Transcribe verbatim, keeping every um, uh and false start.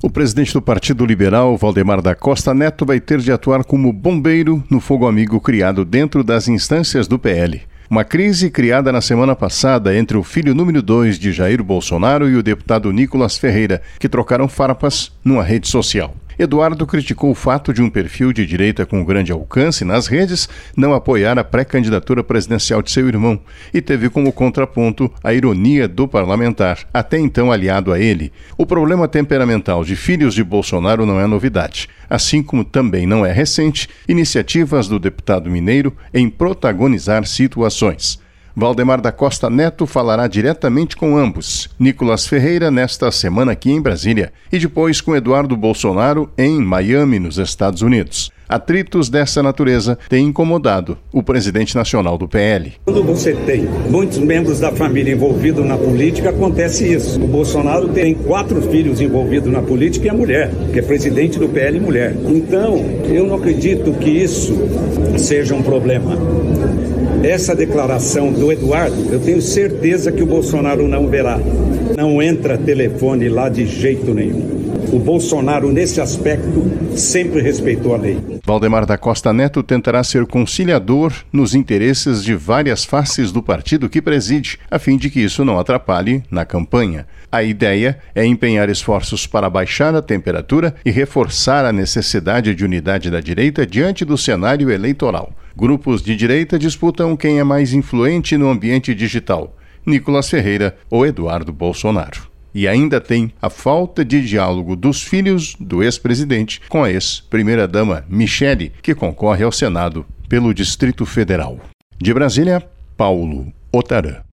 O presidente do Partido Liberal, Valdemar da Costa Neto, vai ter de atuar como bombeiro no fogo amigo criado dentro das instâncias do P L. Uma crise criada na semana passada entre o filho número dois de Jair Bolsonaro e o deputado Nicolas Ferreira, que trocaram farpas numa rede social. Eduardo criticou o fato de um perfil de direita com grande alcance nas redes não apoiar a pré-candidatura presidencial de seu irmão e teve como contraponto a ironia do parlamentar, até então aliado a ele. O problema temperamental de filhos de Bolsonaro não é novidade, assim como também não é recente iniciativas do deputado mineiro em protagonizar situações. Valdemar da Costa Neto falará diretamente com ambos, Nicolas Ferreira nesta semana aqui em Brasília e depois com Eduardo Bolsonaro em Miami, nos Estados Unidos. Atritos dessa natureza têm incomodado o presidente nacional do P L. Quando você tem muitos membros da família envolvidos na política, acontece isso. O Bolsonaro tem quatro filhos envolvidos na política e a mulher, que é presidente do P L mulher. Então, eu não acredito que isso seja um problema. Essa declaração do Eduardo, eu tenho certeza que o Bolsonaro não verá. Não entra telefone lá de jeito nenhum. O Bolsonaro, nesse aspecto, sempre respeitou a lei. Valdemar da Costa Neto tentará ser conciliador nos interesses de várias faces do partido que preside, a fim de que isso não atrapalhe na campanha. A ideia é empenhar esforços para baixar a temperatura e reforçar a necessidade de unidade da direita diante do cenário eleitoral. Grupos de direita disputam quem é mais influente no ambiente digital, Nicolas Ferreira ou Eduardo Bolsonaro. E ainda tem a falta de diálogo dos filhos do ex-presidente com a ex-primeira-dama Michele, que concorre ao Senado pelo Distrito Federal. De Brasília, Paulo Otarã.